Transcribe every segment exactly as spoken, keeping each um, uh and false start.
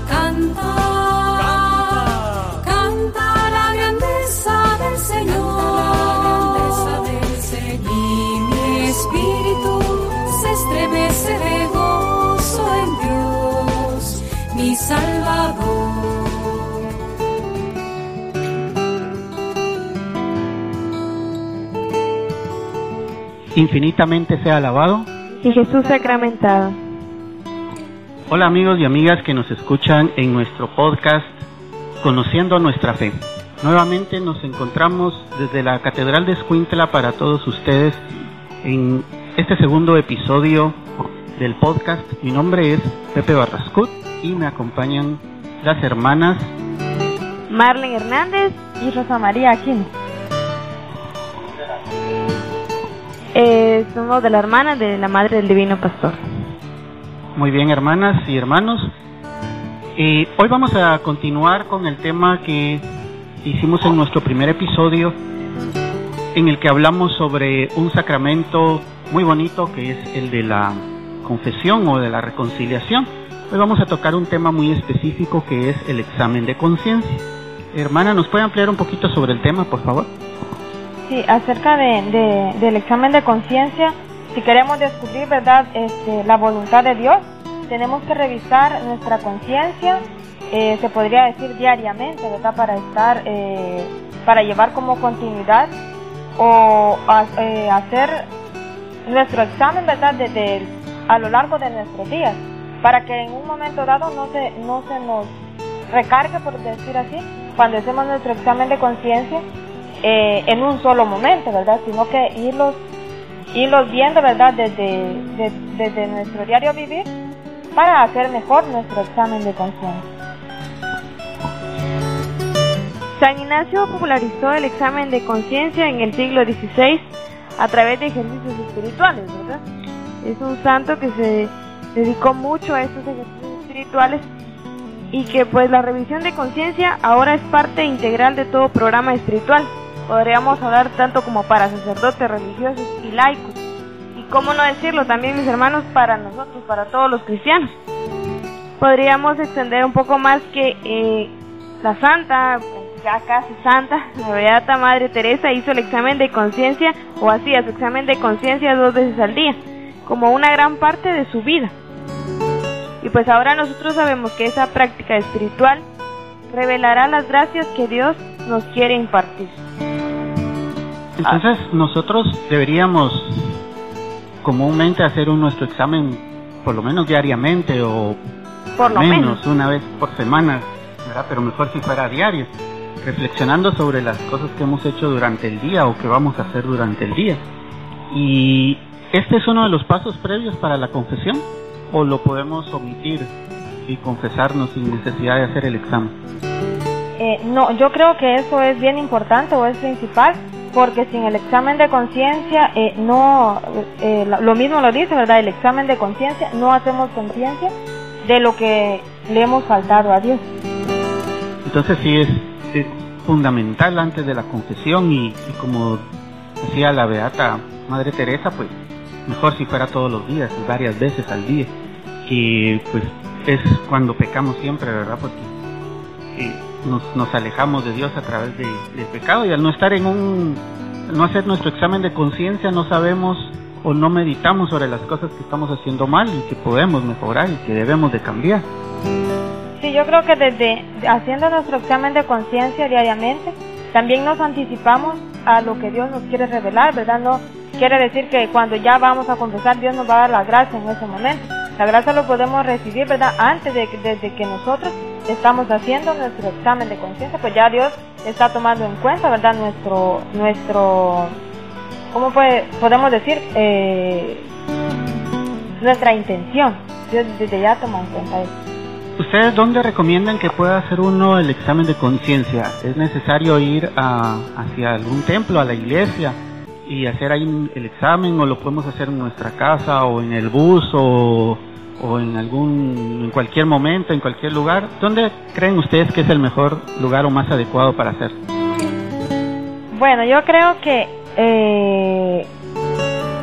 Canta, canta, canta la grandeza del Señor, la grandeza del Señor. Y mi espíritu se estremece de gozo en Dios, mi Salvador. Infinitamente sea alabado y Jesús sacramentado. Hola amigos y amigas que nos escuchan en nuestro podcast Conociendo Nuestra Fe. Nuevamente nos encontramos desde la Catedral de Escuintla para todos ustedes en este segundo episodio del podcast. Mi nombre es Pepe Barrascut y me acompañan las hermanas Marlene Hernández y Rosa María Aquino. Eh, somos de la hermana de la Madre del Divino Pastor. Muy bien, hermanas y hermanos. Eh, hoy vamos a continuar con el tema que hicimos en nuestro primer episodio, en el que hablamos sobre un sacramento muy bonito que es el de la confesión o de la reconciliación. Hoy vamos a tocar un tema muy específico que es el examen de conciencia. Hermana, ¿nos puede ampliar un poquito sobre el tema, por favor? Sí, acerca de, de, del examen de conciencia, si queremos descubrir, ¿verdad?, este, la voluntad de Dios, tenemos que revisar nuestra conciencia, eh, se podría decir diariamente, ¿verdad?, para estar, eh, para llevar como continuidad o a, eh, hacer nuestro examen, ¿verdad?, de, de, a lo largo de nuestros días, para que en un momento dado no se, no se nos recargue, por decir así, cuando hacemos nuestro examen de conciencia, eh, en un solo momento, ¿verdad?, sino que irlos irlos viendo, ¿verdad?, desde, de, desde nuestro diario vivir para hacer mejor nuestro examen de conciencia. San Ignacio popularizó el examen de conciencia en el siglo dieciséis a través de ejercicios espirituales, ¿verdad? Es un santo que se dedicó mucho a estos ejercicios espirituales y que pues la revisión de conciencia ahora es parte integral de todo programa espiritual. Podríamos hablar tanto como para sacerdotes, religiosos y laicos. Y cómo no decirlo también, mis hermanos, para nosotros, para todos los cristianos. Podríamos extender un poco más que eh, la santa, ya casi santa, la Beata Madre Teresa hizo el examen de conciencia, o hacía su examen de conciencia dos veces al día, como una gran parte de su vida. Y pues ahora nosotros sabemos que esa práctica espiritual revelará las gracias que Dios nos quiere impartir. Entonces nosotros deberíamos comúnmente hacer un nuestro examen por lo menos diariamente o por lo menos, menos una vez por semana, ¿verdad? Pero mejor si fuera diario, reflexionando sobre las cosas que hemos hecho durante el día o que vamos a hacer durante el día. Y este es uno de los pasos previos para la confesión, o lo podemos omitir y confesarnos sin necesidad de hacer el examen. Eh, no, yo creo que eso es bien importante o es principal, porque sin el examen de conciencia, eh, no, eh, lo mismo lo dice, ¿verdad? El examen de conciencia, no hacemos conciencia de lo que le hemos faltado a Dios. Entonces sí es, es fundamental antes de la confesión y, y como decía la Beata Madre Teresa, pues mejor si fuera todos los días y varias veces al día, que pues es cuando pecamos siempre, ¿verdad? Porque eh, Nos, nos alejamos de Dios a través de, del pecado, y al no estar en un, no hacer nuestro examen de conciencia, no sabemos o no meditamos sobre las cosas que estamos haciendo mal y que podemos mejorar y que debemos de cambiar. Sí, yo creo que desde haciendo nuestro examen de conciencia diariamente, también nos anticipamos a lo que Dios nos quiere revelar, ¿verdad? No quiere decir que cuando ya vamos a confesar, Dios nos va a dar la gracia en ese momento. La gracia lo podemos recibir, ¿verdad?, antes de, desde que nosotros estamos haciendo nuestro examen de conciencia, pues ya Dios está tomando en cuenta, ¿verdad?, nuestro, nuestro, ¿cómo puede, podemos decir? Eh, nuestra intención. Dios desde ya toma en cuenta eso. ¿Ustedes dónde recomiendan que pueda hacer uno el examen de conciencia? ¿Es necesario ir a, hacia algún templo, a la iglesia, y hacer ahí el examen, o lo podemos hacer en nuestra casa o en el bus o, o en algún en cualquier momento, en cualquier lugar? ¿Dónde creen ustedes que es el mejor lugar o más adecuado para hacer? Bueno, yo creo que eh,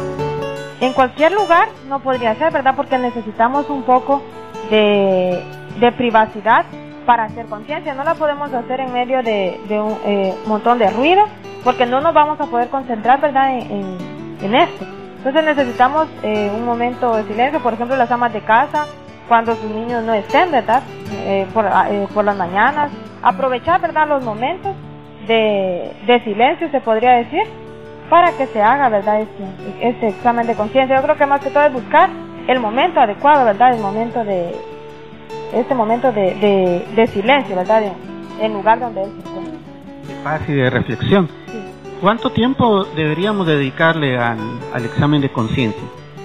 en cualquier lugar no podría ser, ¿verdad? Porque necesitamos un poco de, de privacidad para hacer conciencia. No la podemos hacer en medio de, de un eh, montón de ruido, porque no nos vamos a poder concentrar, ¿verdad?, en, en, en esto. Entonces necesitamos eh, un momento de silencio, por ejemplo, las amas de casa, cuando sus niños no estén, ¿verdad?, eh, por, eh, por las mañanas, aprovechar, ¿verdad?, los momentos de, de silencio, se podría decir, para que se haga, ¿verdad?, este, este examen de conciencia. Yo creo que más que todo es buscar el momento adecuado, ¿verdad?, el momento de, este momento de, de, de silencio, ¿verdad?, en el lugar donde él se encuentra. De paz y de reflexión. Sí. ¿Cuánto tiempo deberíamos dedicarle al, al examen de conciencia?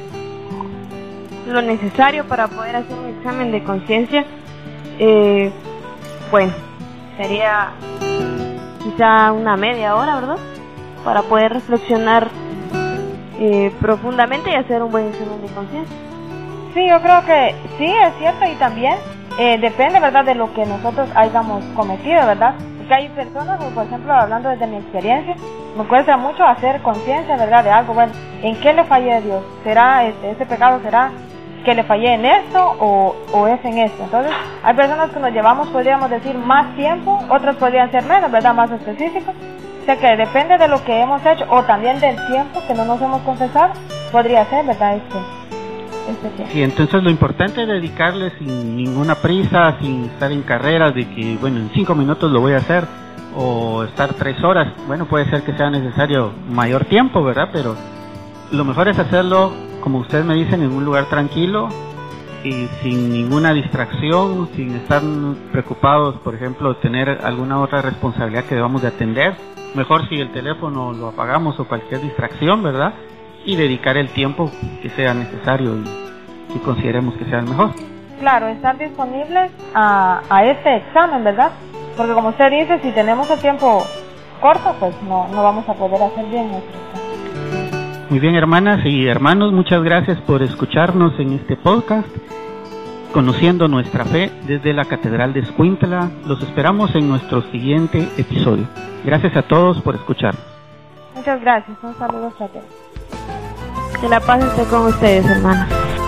Lo necesario para poder hacer un examen de conciencia, eh, bueno, sería quizá una media hora, ¿verdad?, para poder reflexionar eh, profundamente y hacer un buen examen de conciencia. Sí, yo creo que sí, es cierto, y también eh, depende, ¿verdad?, de lo que nosotros hayamos cometido, ¿verdad? Porque hay personas, por ejemplo, hablando desde mi experiencia, me cuesta mucho hacer conciencia, ¿verdad?, de algo. Bueno, ¿en qué le fallé a Dios? ¿Será este, ese pecado será que le fallé en esto o, o es en esto? Entonces, hay personas que nos llevamos, podríamos decir, más tiempo, otros podrían ser menos, ¿verdad?, más específicos. O sea que depende de lo que hemos hecho, o también del tiempo que no nos hemos confesado, podría ser, ¿verdad?, este, este tiempo. Sí, entonces lo importante es dedicarle sin ninguna prisa, sin estar en carreras de que, bueno, en cinco minutos lo voy a hacer, o estar tres horas. Bueno, puede ser que sea necesario mayor tiempo, ¿verdad?, pero lo mejor es hacerlo, como ustedes me dicen, en un lugar tranquilo y sin ninguna distracción, sin estar preocupados, por ejemplo, tener alguna otra responsabilidad que debamos de atender. Mejor si el teléfono lo apagamos o cualquier distracción, ¿verdad?, y dedicar el tiempo que sea necesario y que consideremos que sea el mejor. Claro, estar disponibles a, a este examen, ¿verdad? Porque como usted dice, si tenemos el tiempo corto, pues no, no vamos a poder hacer bien nuestro examen. Muy bien, hermanas y hermanos, muchas gracias por escucharnos en este podcast, Conociendo Nuestra Fe desde la Catedral de Escuintla. Los esperamos en nuestro siguiente episodio. Gracias a todos por escucharnos. Muchas gracias, un saludo a todos. Que la paz esté con ustedes, hermanos.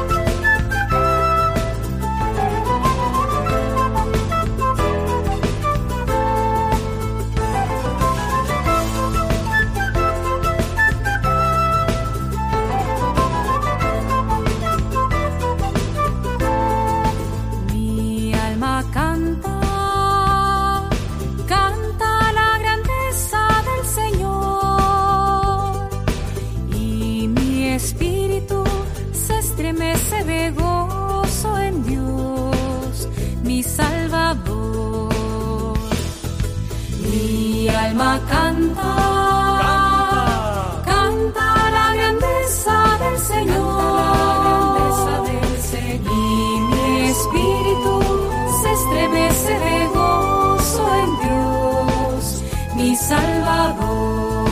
Mi alma canta, canta la grandeza del Señor, y mi espíritu se estremece de gozo en Dios, mi Salvador. Mi alma canta, canta la grandeza del Señor, y mi espíritu se estremece de gozo en Dios, mi Salvador.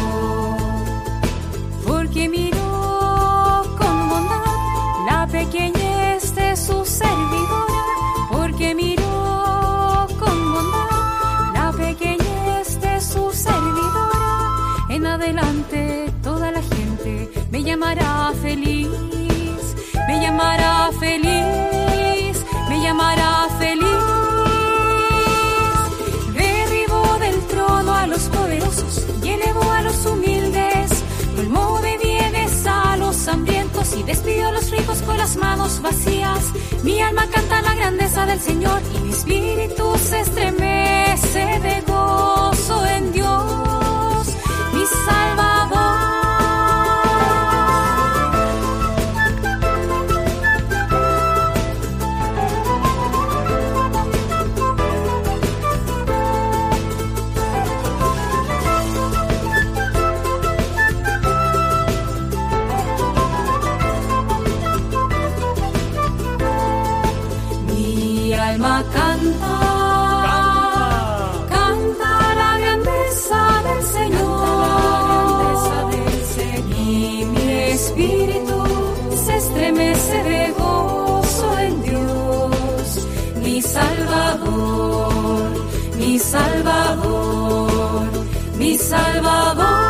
Porque miró con bondad la pequeñez de su servidora, porque miró con bondad la pequeñez de su servidora. En adelante toda la gente me llamará feliz, me llamará feliz, me llamará feliz. Derribó del trono a los poderosos y elevó a los humildes, colmó de bienes a los hambrientos y despidió a los ricos con las manos vacías. Mi alma canta la grandeza del Señor y mi espíritu se estremece de gozo en Dios, mi Salvador. Mi alma canta, canta la grandeza del Señor, y mi espíritu se estremece de gozo en Dios, mi Salvador, mi Salvador, mi Salvador.